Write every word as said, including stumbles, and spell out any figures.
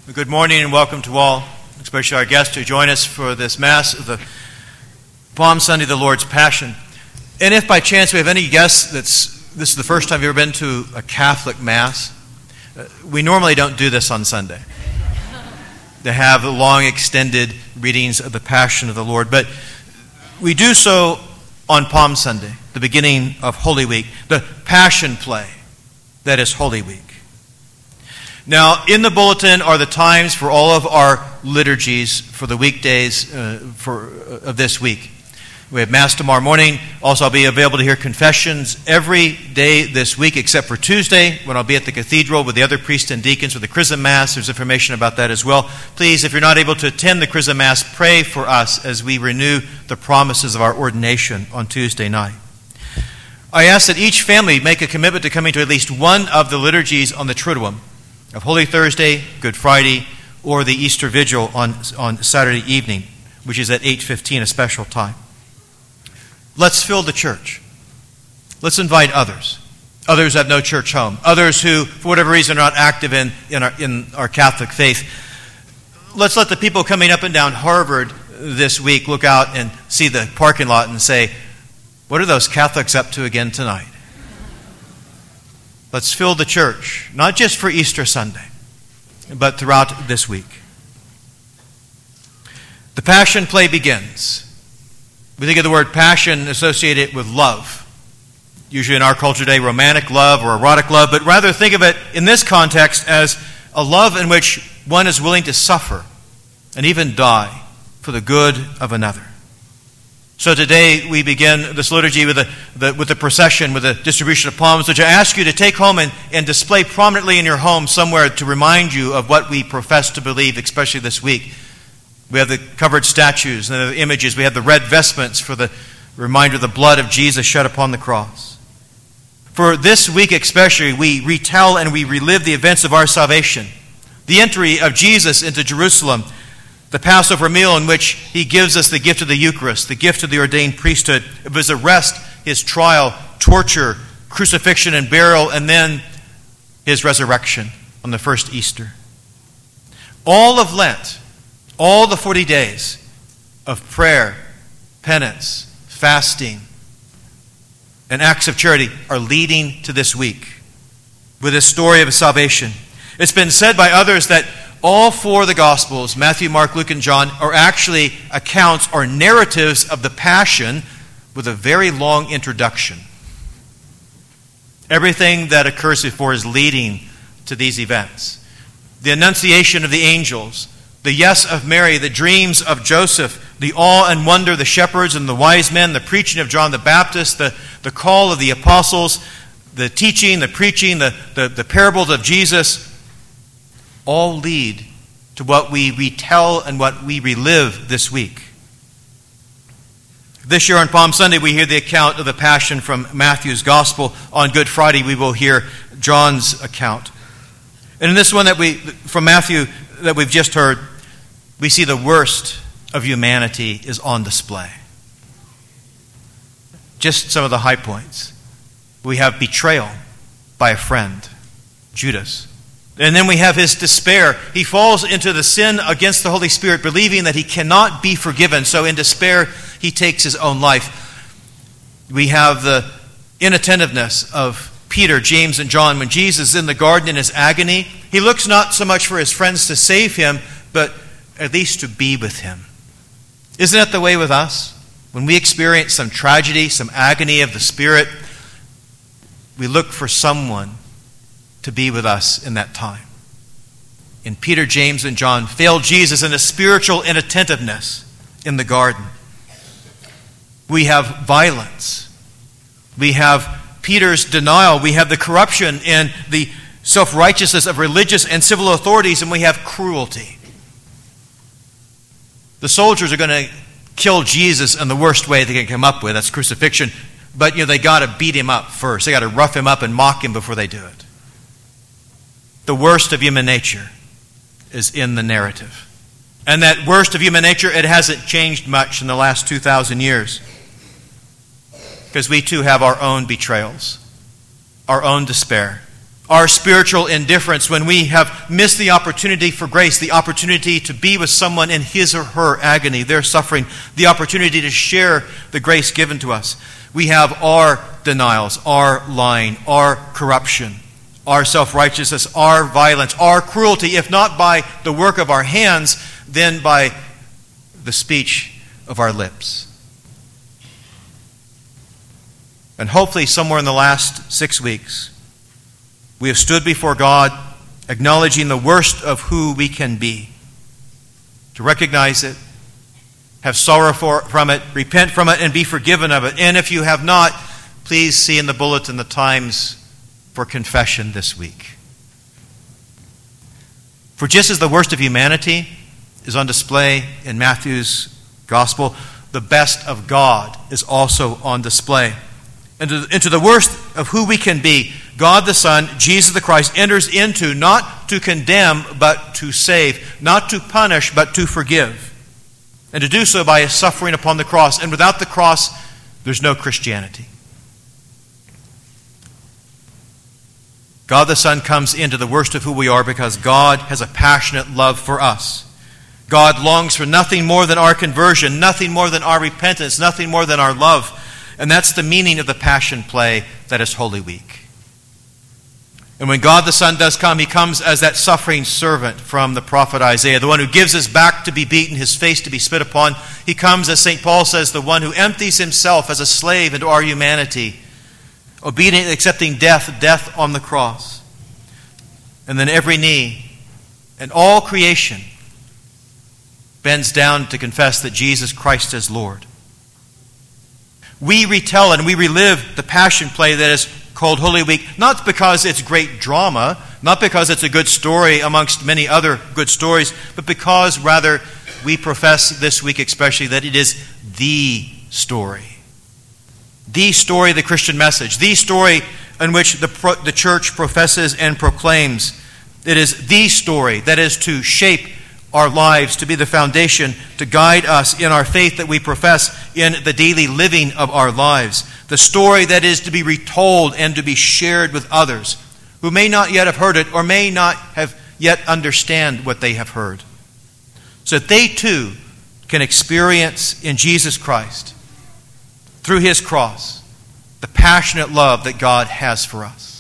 Good morning and welcome to all, especially our guests who join us for this Mass of the Palm Sunday, the Lord's Passion. And if by chance we have any guests that's this is the first time you've ever been to a Catholic Mass, uh, we normally don't do this on Sunday. To have long extended readings of the Passion of the Lord. But we do so on Palm Sunday, the beginning of Holy Week, the Passion play that is Holy Week. Now, in the bulletin are the times for all of our liturgies for the weekdays uh, for uh, of this week. We have Mass tomorrow morning. Also, I'll be available to hear confessions every day this week except for Tuesday when I'll be at the cathedral with the other priests and deacons for the Chrism Mass. There's information about that as well. Please, if you're not able to attend the Chrism Mass, pray for us as we renew the promises of our ordination on Tuesday night. I ask that each family make a commitment to coming to at least one of the liturgies on the Triduum of Holy Thursday, Good Friday, or the Easter Vigil on, on Saturday evening, which is at eight fifteen, a special time. Let's fill the church. Let's invite others. Others who have no church home. Others who, for whatever reason, are not active in, in, our, in our Catholic faith. Let's let the people coming up and down Harvard this week look out and see the parking lot and say, what are those Catholics up to again tonight? Let's fill the church, not just for Easter Sunday, but throughout this week. The Passion play begins. We think of the word passion associated with love. Usually in our culture today, romantic love or erotic love, but rather think of it in this context as a love in which one is willing to suffer and even die for the good of another. So today we begin this liturgy with the, the, with the procession, with the distribution of palms, which I ask you to take home and, and display prominently in your home somewhere to remind you of what we profess to believe, especially this week. We have the covered statues and the images. We have the red vestments for the reminder of the blood of Jesus shed upon the cross. For this week especially, we retell and we relive the events of our salvation. The entry of Jesus into Jerusalem, the Passover meal in which he gives us the gift of the Eucharist, the gift of the ordained priesthood, of his arrest, his trial, torture, crucifixion and burial, and then his resurrection on the first Easter. All of Lent, all the forty days of prayer, penance, fasting, and acts of charity are leading to this week with this story of salvation. It's been said by others that all four of the Gospels, Matthew, Mark, Luke, and John, are actually accounts or narratives of the Passion with a very long introduction. Everything that occurs before is leading to these events. The annunciation of the angels, the yes of Mary, the dreams of Joseph, the awe and wonder of the shepherds and the wise men, the preaching of John the Baptist, the, the call of the apostles, the teaching, the preaching, the, the, the parables of Jesus, all lead to what we retell and what we relive this week. This year on Palm Sunday, we hear the account of the Passion from Matthew's Gospel. On Good Friday, we will hear John's account. And in this one that we from Matthew that we've just heard, we see the worst of humanity is on display. Just some of the high points. We have betrayal by a friend, Judas. And then we have his despair. He falls into the sin against the Holy Spirit, believing that he cannot be forgiven. So in despair, he takes his own life. We have the inattentiveness of Peter, James, and John. When Jesus is in the garden in his agony, he looks not so much for his friends to save him, but at least to be with him. Isn't that the way with us? When we experience some tragedy, some agony of the Spirit, we look for someone to be with us in that time. And Peter, James, and John failed Jesus in a spiritual inattentiveness in the garden. We have violence. We have Peter's denial. We have the corruption and the self-righteousness of religious and civil authorities, and we have cruelty. The soldiers are going to kill Jesus in the worst way they can come up with. That's crucifixion. But, you know, they got to beat him up first. They got to rough him up and mock him before they do it. The worst of human nature is in the narrative. And that worst of human nature, it hasn't changed much in the last two thousand years. Because we too have our own betrayals, our own despair, our spiritual indifference, when we have missed the opportunity for grace, the opportunity to be with someone in his or her agony, their suffering, the opportunity to share the grace given to us. We have our denials, our lying, our corruption, our self-righteousness, our violence, our cruelty, if not by the work of our hands, then by the speech of our lips. And hopefully somewhere in the last six weeks, we have stood before God, acknowledging the worst of who we can be, to recognize it, have sorrow for, from it, repent from it, and be forgiven of it. And if you have not, please see in the bulletin the times for confession this week. For just as the worst of humanity is on display in Matthew's gospel, the best of God is also on display. And to, into the worst of who we can be, God the Son, Jesus the Christ, enters into not to condemn, but to save, not to punish, but to forgive. And to do so by his suffering upon the cross. And without the cross, there's no Christianity. God the Son comes into the worst of who we are because God has a passionate love for us. God longs for nothing more than our conversion, nothing more than our repentance, nothing more than our love. And that's the meaning of the Passion Play that is Holy Week. And when God the Son does come, he comes as that suffering servant from the prophet Isaiah, the one who gives his back to be beaten, his face to be spit upon. He comes, as Saint Paul says, the one who empties himself as a slave into our humanity, obediently accepting death, death on the cross. And then every knee and all creation bends down to confess that Jesus Christ is Lord. We retell and we relive the Passion Play that is called Holy Week, not because it's great drama, not because it's a good story amongst many other good stories, but because rather we profess this week especially that it is the story. The story of the Christian message. The story in which the, pro- the church professes and proclaims. It is the story that is to shape our lives, to be the foundation, to guide us in our faith that we profess in the daily living of our lives. The story that is to be retold and to be shared with others who may not yet have heard it or may not have yet understand what they have heard, so that they too can experience in Jesus Christ, through his cross, the passionate love that God has for us.